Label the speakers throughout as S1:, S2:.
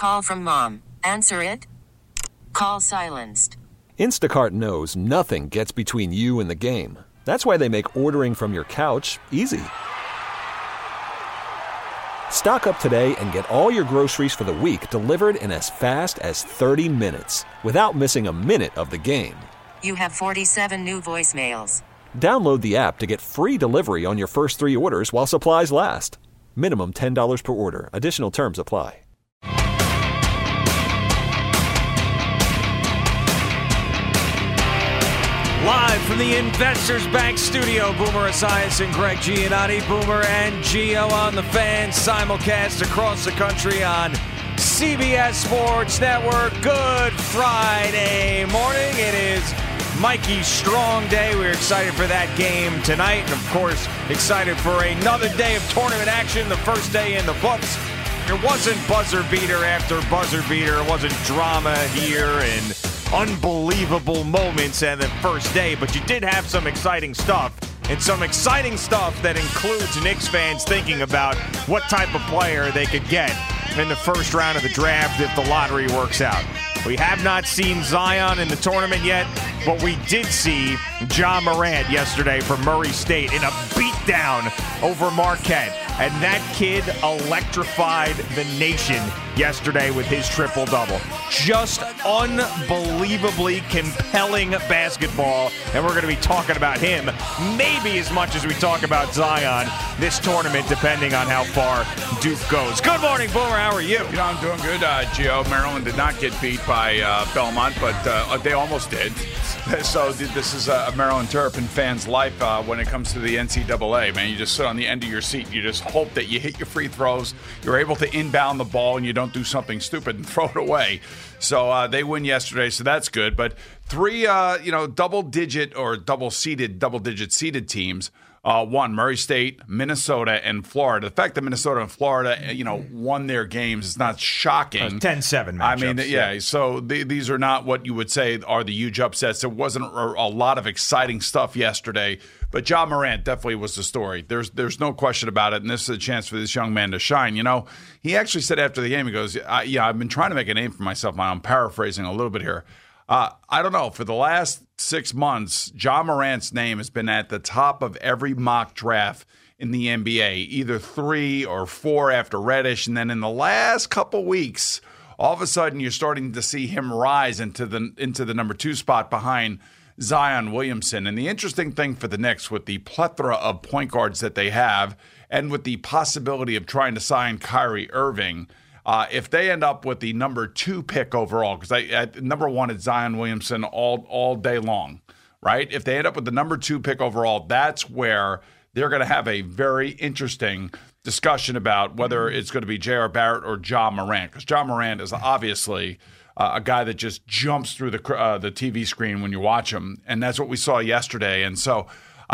S1: Call from mom. Answer it. Call silenced.
S2: Instacart knows nothing gets between you and the game. That's why they make ordering from your couch easy. Stock up today and get all your groceries for the week delivered in as fast as 30 minutes without missing a minute of the game.
S1: You have 47 new voicemails.
S2: Download the app to get free delivery on your first 3 orders while supplies last. Minimum $10 per order. Additional terms apply.
S3: Live from the Investors Bank studio, Boomer Esiason and Greg Giannotti. Boomer and Gio on the Fan, simulcast across the country on CBS Sports Network. Good Friday morning. It is Mikey's Strong Day. We're excited for that game tonight. And, of course, excited for another day of tournament action, the first day in the books. There wasn't buzzer beater after buzzer beater. It wasn't drama here and unbelievable moments at the first day, but you did have some exciting stuff, and some exciting stuff that includes Knicks fans thinking about what type of player they could get in the first round of the draft if the lottery works out. We have not seen Zion in the tournament yet, but we did see Ja Morant yesterday from Murray State in a beatdown over Marquette. And that kid electrified the nation yesterday with his triple-double. Just unbelievably compelling basketball, and we're going to be talking about him maybe as much as we talk about Zion this tournament, depending on how far Duke goes. Good morning, Boomer. How are you?
S4: You know, I'm doing good, Gio. Maryland did not get beat by Belmont, but they almost did. So this is a Maryland Terrapin fan's life when it comes to the NCAA, man. You just sit on the end of your seat. You just hope that you hit your free throws. You're able to inbound the ball and you don't do something stupid and throw it away. So they win yesterday, so that's good. But 3, double-digit seeded teams won: Murray State, Minnesota, and Florida. The fact that Minnesota and Florida, won their games is not shocking.
S3: 10-7 matchups.
S4: I mean, yeah. So these are not what you would say are the huge upsets. There wasn't a lot of exciting stuff yesterday, but Ja Morant definitely was the story. There's no question about it, and this is a chance for this young man to shine. He actually said after the game, he goes, I've been trying to make a name for myself. I'm paraphrasing a little bit here. I don't know. For the last 6 months, Ja Morant's name has been at the top of every mock draft in the NBA, either 3 or 4 after Reddish. And then in the last couple weeks, all of a sudden you're starting to see him rise into the number 2 spot behind Zion Williamson. And the interesting thing for the Knicks, with the plethora of point guards that they have and with the possibility of trying to sign Kyrie Irving, if they end up with the number 2 pick overall, because number 1 is Zion Williamson all day long, right? If they end up with the number 2 pick overall, that's where they're going to have a very interesting discussion about whether it's going to be J.R. Barrett or Ja Morant, because Ja Morant is obviously a guy that just jumps through the TV screen when you watch him, and that's what we saw yesterday. And so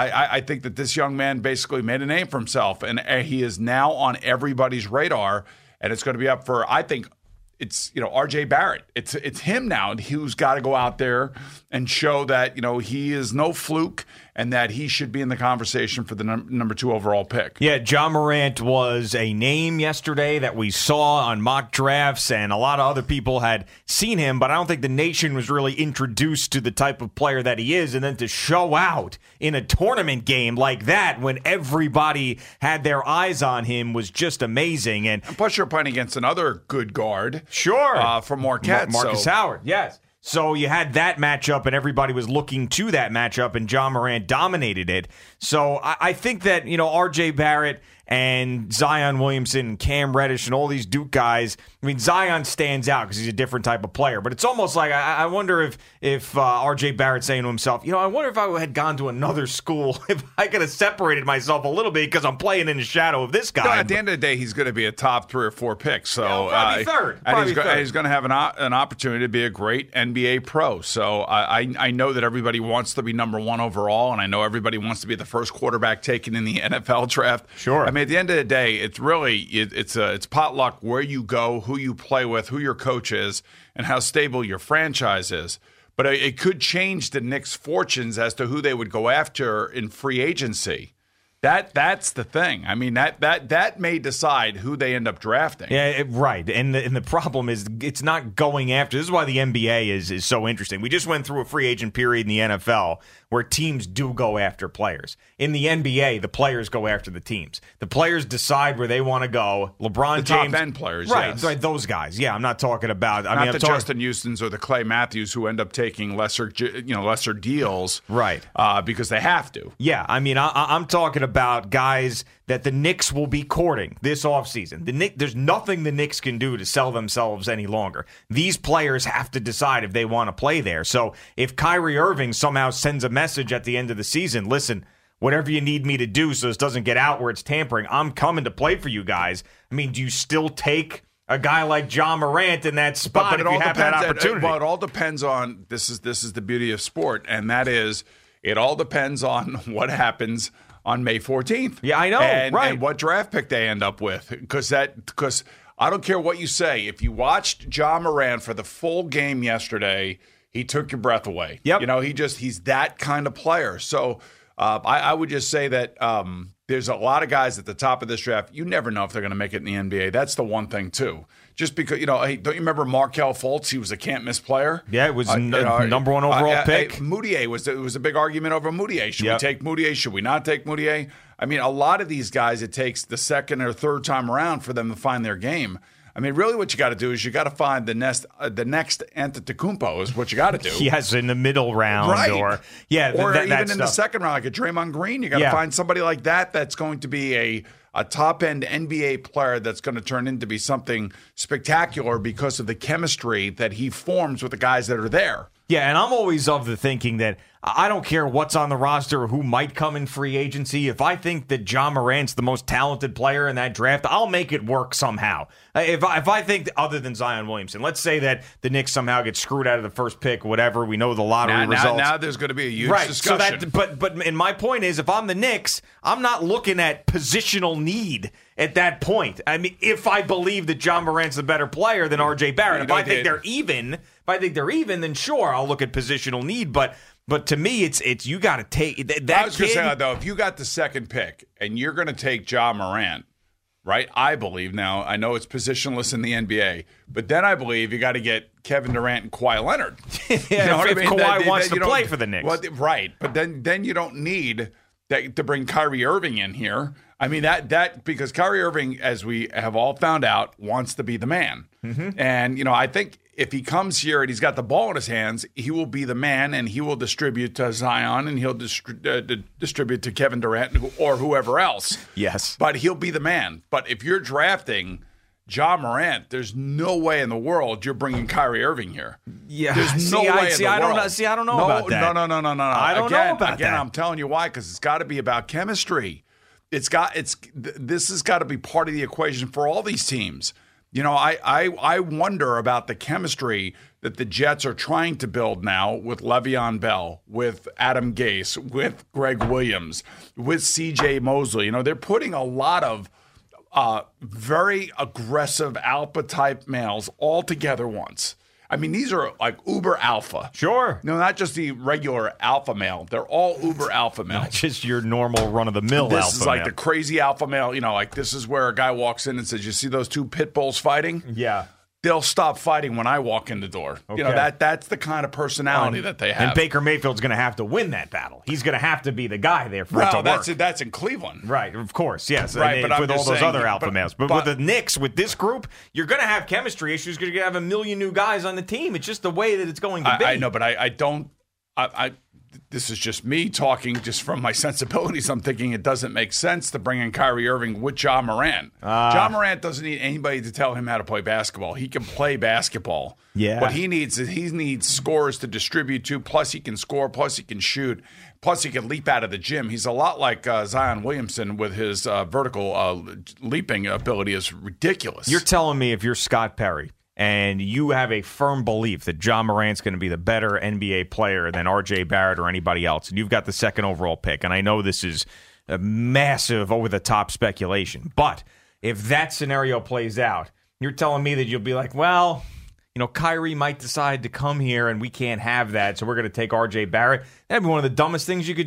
S4: I think that this young man basically made a name for himself, and he is now on everybody's radar. And it's going to be up for, I think, it's R.J. Barrett. It's him now who's got to go out there and show that he is no fluke and that he should be in the conversation for the number 2 overall pick.
S3: Yeah, Ja Morant was a name yesterday that we saw on mock drafts, and a lot of other people had seen him, but I don't think the nation was really introduced to the type of player that he is. And then to show out in a tournament game like that when everybody had their eyes on him was just amazing. And
S4: plus, you're playing against another good guard.
S3: Sure.
S4: From Marquette.
S3: Marcus Howard, yes. So you had that matchup, and everybody was looking to that matchup, and Ja Morant dominated it. So I think that, R.J. Barrett and Zion Williamson and Cam Reddish and all these Duke guys, I mean, Zion stands out because he's a different type of player. But it's almost like I wonder if R.J. Barrett's saying to himself, I wonder if I had gone to another school, if I could have separated myself a little bit because I'm playing in the shadow of this guy.
S4: No, at the end of the day, he's going to be a top 3 or 4 pick. So
S3: probably third.
S4: And he's going to have an opportunity to be a great NBA pro. So I know that everybody wants to be number 1 overall, and I know everybody wants to be the first quarterback taken in the NFL draft.
S3: Sure.
S4: I mean, at the end of the day, it's really it's potluck where you go, who you play with, who your coach is, and how stable your franchise is. But it could change the Knicks' fortunes as to who they would go after in free agency. That's the thing. I mean, that may decide who they end up drafting.
S3: Yeah, right. And the problem is it's not going after. This is why the NBA is so interesting. We just went through a free agent period in the NFL where teams do go after players. In the NBA, the players go after the teams. The players decide where they want to go. LeBron James,
S4: top end players,
S3: right?
S4: yes.
S3: Right, those guys. Yeah, I'm not talking about.
S4: Not the Justin Houstons or the Clay Matthews who end up taking lesser deals,
S3: right?
S4: Because they have to.
S3: Yeah, I mean, I'm talking about guys that the Knicks will be courting this offseason. There's nothing the Knicks can do to sell themselves any longer. These players have to decide if they want to play there. So if Kyrie Irving somehow sends a message at the end of the season, listen, whatever you need me to do so this doesn't get out where it's tampering, I'm coming to play for you guys. I mean, do you still take a guy like Ja Morant in that spot
S4: but
S3: if you have that opportunity?
S4: Well, it all depends on, this is the beauty of sport, and that is it all depends on what happens on May 14th.
S3: Yeah, I know, right.
S4: And what draft pick they end up with. Because I don't care what you say. If you watched Ja Morant for the full game yesterday, he took your breath away.
S3: Yep.
S4: He's that kind of player. So I would just say that there's a lot of guys at the top of this draft. You never know if they're going to make it in the NBA. That's the one thing, too. Just because, hey, don't you remember Markelle Fultz? He was a can't-miss player.
S3: Yeah, it was number one overall pick.
S4: Moutier it was a big argument over Moutier. Should we take Moutier? Should we not take Moutier? I mean, a lot of these guys, it takes the second or third time around for them to find their game. I mean, really what you got to do is you got to find the next Antetokounmpo is what you got to do.
S3: Yes, in the middle round.
S4: Right.
S3: Or
S4: even in the second round, like a Draymond Green. You got to find somebody like that that's going to be a top-end NBA player that's going to turn into be something spectacular because of the chemistry that he forms with the guys that are there.
S3: Yeah, and I'm always of the thinking that I don't care what's on the roster or who might come in free agency. If I think that Ja Morant's the most talented player in that draft, I'll make it work somehow. If I think other than Zion Williamson, let's say that the Knicks somehow get screwed out of the first pick, whatever. We know the lottery results.
S4: Now there's going to be a huge discussion.
S3: So but my point is, if I'm the Knicks, I'm not looking at positional need at that point. I mean, if I believe that Ja Morant's the better player than R.J. Barrett, if I think they're even, then sure, I'll look at positional need. But to me, it's you got to take that.
S4: I was going to say that, though, if you got the second pick and you're going to take Ja Morant, right? I believe now. I know it's positionless in the NBA, but then I believe you got to get Kevin Durant and Kawhi Leonard.
S3: If Kawhi wants to play for the Knicks,
S4: well, right? But then you don't need to bring Kyrie Irving in here. I mean that because Kyrie Irving, as we have all found out, wants to be the man. Mm-hmm. And I think if he comes here and he's got the ball in his hands, he will be the man, and he will distribute to Zion, and he'll distribute to Kevin Durant or whoever else.
S3: Yes,
S4: but he'll be the man. But if you're drafting Ja Morant, there's no way in the world you're bringing Kyrie Irving here.
S3: Yeah,
S4: there's no way in the world.
S3: I don't know about that.
S4: No.
S3: I don't know about that.
S4: I'm telling you why, because it's got to be about chemistry. This has got to be part of the equation for all these teams. I wonder about the chemistry that the Jets are trying to build now with Le'Veon Bell, with Adam Gase, with Greg Williams, with C.J. Mosley. They're putting a lot of very aggressive alpha-type males all together once. I mean, these are like uber alpha.
S3: Sure.
S4: No, not just the regular alpha male. They're all uber alpha males.
S3: Not just your normal run-of-the-mill alpha male.
S4: This is like the crazy alpha male. Like this is where a guy walks in and says, you see those two pit bulls fighting?
S3: Yeah.
S4: They'll stop fighting when I walk in the door. Okay. That's the kind of personality that they have.
S3: And Baker Mayfield's going to have to win that battle. He's going to have to be the guy there for it to work.
S4: That's in Cleveland.
S3: Right, of course, yes.
S4: Right, but
S3: with all those other alpha males. But with the Knicks, with this group, you're going to have chemistry issues because you're going to have a million new guys on the team. It's just the way that it's going to be.
S4: I know, but I don't this is just me talking just from my sensibilities. I'm thinking it doesn't make sense to bring in Kyrie Irving with Ja Morant. Ja Morant doesn't need anybody to tell him how to play basketball. He can play basketball.
S3: Yeah.
S4: What he needs is scores to distribute to, plus he can score, plus he can shoot, plus he can leap out of the gym. He's a lot like Zion Williamson with his vertical leaping ability is ridiculous.
S3: You're telling me if you're Scott Perry, and you have a firm belief that Ja Morant's going to be the better NBA player than R.J. Barrett or anybody else, and you've got the second overall pick, and I know this is a massive over-the-top speculation, but if that scenario plays out, you're telling me that you'll be like, well, Kyrie might decide to come here, and we can't have that, so we're going to take R.J. Barrett. That'd be one of the dumbest things you could do.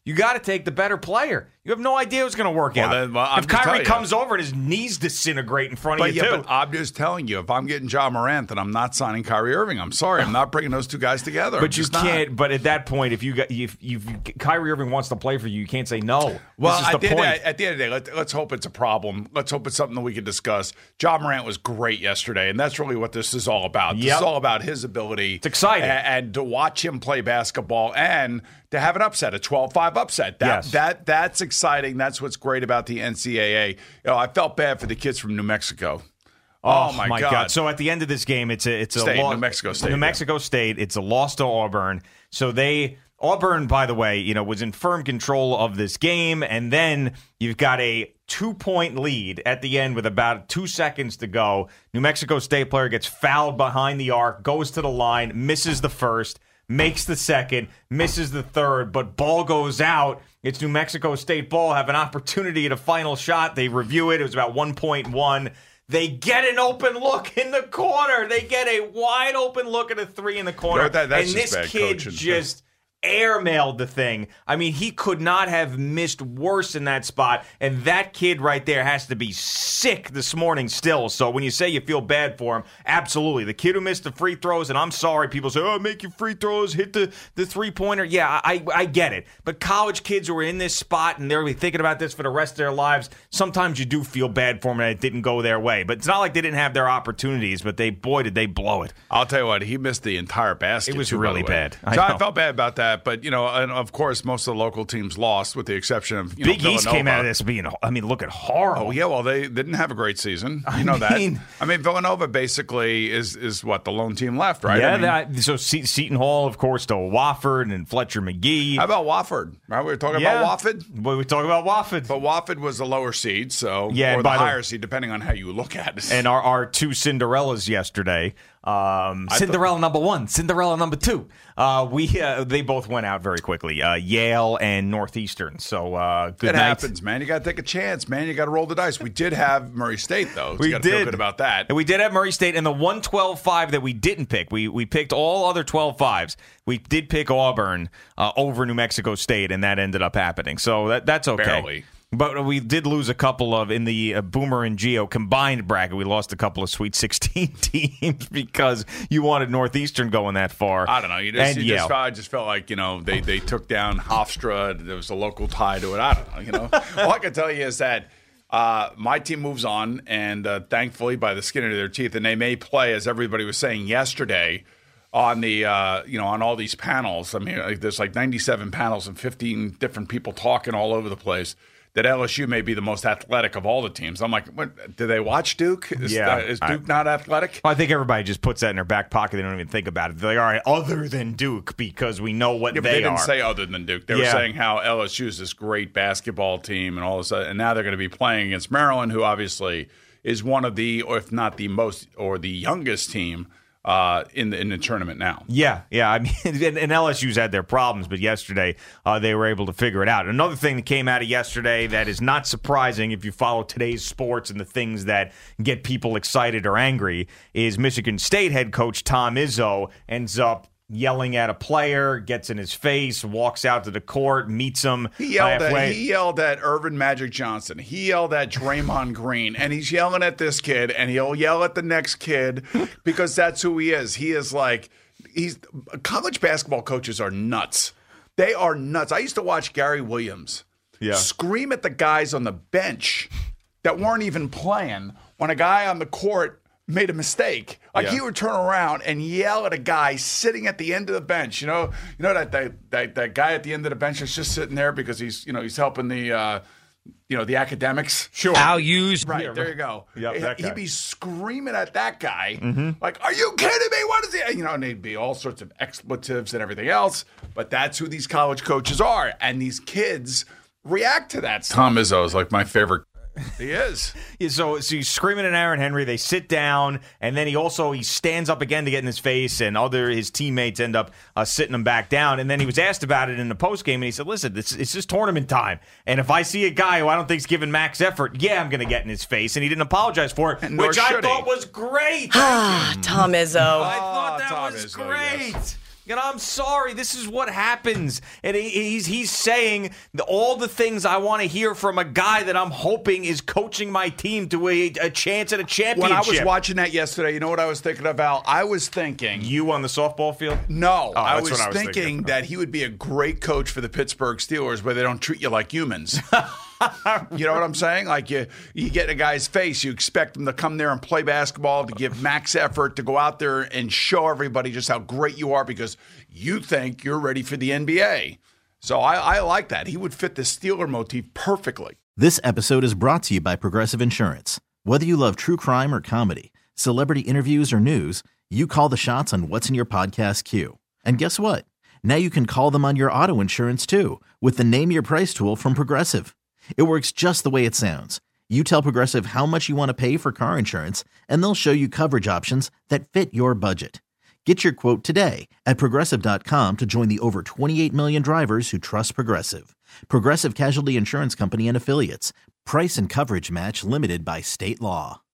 S3: You got to take the better player. You have no idea what's going to work out.
S4: Then,
S3: if Kyrie comes over and his knees disintegrate in front of you, too.
S4: But I'm just telling you, if I'm getting Ja Morant, then I'm not signing Kyrie Irving. I'm sorry. I'm not bringing those two guys together.
S3: But you can't. But at that point, if Kyrie Irving wants to play for you, you can't say no.
S4: Well,
S3: at the
S4: end of the day, let's hope it's a problem. Let's hope it's something that we can discuss. Ja Morant was great yesterday, and that's really what this is all about. This is all about his ability.
S3: It's exciting.
S4: And to watch him play basketball and to have an upset, a 12-5 upset. That's exciting. That's what's great about the NCAA. I felt bad for the kids from New Mexico. Oh my God.
S3: So at the end of this game, it's a
S4: New Mexico State.
S3: New Mexico State. It's a loss to Auburn. So Auburn, by the way, was in firm control of this game, and then you've got a 2-point lead at the end with about 2 seconds to go. New Mexico State player gets fouled behind the arc, goes to the line, misses the first, makes the second, misses the third, but ball goes out. It's New Mexico State ball, have an opportunity at a final shot. They review it. It was about 1.1. They get an open look in the corner. They get a wide open look at a three in the corner.
S4: That's
S3: and this kid just airmailed the thing. I mean, he could not have missed worse in that spot. And that kid right there has to be sick this morning still. So when you say you feel bad for him, absolutely. The kid who missed the free throws, and I'm sorry, people say, make your free throws, hit the three-pointer. Yeah, I get it. But college kids who are in this spot and they're going to be thinking about this for the rest of their lives, sometimes you do feel bad for them and it didn't go their way. But it's not like they didn't have their opportunities, but did they blow it.
S4: I'll tell you what, he missed the entire basket.
S3: It was really bad.
S4: I felt bad about that. But, and of course, most of the local teams lost with the exception of,
S3: Big
S4: Villanova.
S3: East came out of this being, looking horrible.
S4: Oh, yeah, well, they didn't have a great season. You know that. I mean, Villanova basically is what, the lone team left, right?
S3: Yeah, so Seton Hall, of course, to Wofford and Fletcher McGee.
S4: How about Wofford? Right, we were talking about Wofford?
S3: Well, we talking about Wofford.
S4: But Wofford was the lower seed, or the higher seed, depending on how you look at it.
S3: And our two Cinderellas yesterday, Cinderella number 1, Cinderella number 2. They both went out very quickly. Yale and Northeastern. So good
S4: night. It happens, man. You got to take a chance, man. You got to roll the dice. We did have Murray State, though. So you got to feel good about that.
S3: And we did have Murray State, and the 1-12-5 that we didn't pick. We picked all other 12-5s. We did pick Auburn over New Mexico State, and that ended up happening. So that's okay.
S4: Barely.
S3: But we did lose a couple of, in the Boomer and Geo combined bracket, we lost a couple of Sweet 16 teams because you wanted Northeastern going that far.
S4: I don't know. I just felt like, they took down Hofstra. There was a local tie to it. I don't know, All I can tell you is that my team moves on, and thankfully by the skin of their teeth, and they may play, as everybody was saying yesterday, on the on all there's 97 panels and 15 different people talking all over the place, that LSU may be the most athletic of all the teams. I'm like, do they watch Duke? Is Duke not athletic?
S3: I think everybody just puts that in their back pocket. They don't even think about it. They're like, all right, other than Duke, because we know what they are.
S4: They didn't say other than Duke. They were saying how LSU is this great basketball team and all this, and now they're going to be playing against Maryland, who obviously is one of the, or if not the most, or the youngest team in the tournament now.
S3: Yeah. I mean, and LSU's had their problems, but yesterday they were able to figure it out. Another thing that came out of yesterday that is not surprising if you follow today's sports and the things that get people excited or angry is Michigan State head coach Tom Izzo ends up yelling at a player, gets in his face, walks out to the court, meets him halfway.
S4: He yelled at Irvin Magic Johnson. He yelled at Draymond Green. And he's yelling at this kid, and he'll yell at the next kid because that's who he is. He is college basketball coaches are nuts. They are nuts. I used to watch Gary Williams scream at the guys on the bench that weren't even playing when a guy on the court made a mistake. He would turn around and yell at a guy sitting at the end of the bench. You know that guy at the end of the bench is just sitting there because he's helping the the academics.
S3: Sure.
S5: I'll use
S4: right there. You go.
S3: Yep,
S4: he'd be screaming at that guy like, "Are you kidding me? What is he?" And they'd be all sorts of expletives and everything else. But that's who these college coaches are, and these kids react to that stuff. Tom Izzo is like my favorite. He is.
S3: So he's screaming at Aaron Henry. They sit down, and then he stands up again to get in his face, and his teammates end up sitting him back down. And then he was asked about it in the postgame, and he said, listen, it's just tournament time. And if I see a guy who I don't think's giving max effort, I'm going to get in his face. And he didn't apologize for it, which I thought was great.
S6: Tom Izzo.
S3: I thought that was great. I'm sorry. This is what happens. And he's saying all the things I want to hear from a guy that I'm hoping is coaching my team to a chance at a championship.
S4: When I was watching that yesterday, you know what I was thinking of, Al? I was thinking...
S3: You on the softball field?
S4: No. I was thinking that he would be a great coach for the Pittsburgh Steelers, where they don't treat you like humans. You know what I'm saying? Like you get in a guy's face, you expect him to come there and play basketball, to give max effort, to go out there and show everybody just how great you are because you think you're ready for the NBA. So I like that. He would fit the Steeler motif perfectly.
S5: This episode is brought to you by Progressive Insurance. Whether you love true crime or comedy, celebrity interviews or news, you call the shots on what's in your podcast queue. And guess what? Now you can call them on your auto insurance too with the Name Your Price tool from Progressive. It works just the way it sounds. You tell Progressive how much you want to pay for car insurance, and they'll show you coverage options that fit your budget. Get your quote today at Progressive.com to join the over 28 million drivers who trust Progressive. Progressive Casualty Insurance Company and Affiliates. Price and coverage match limited by state law.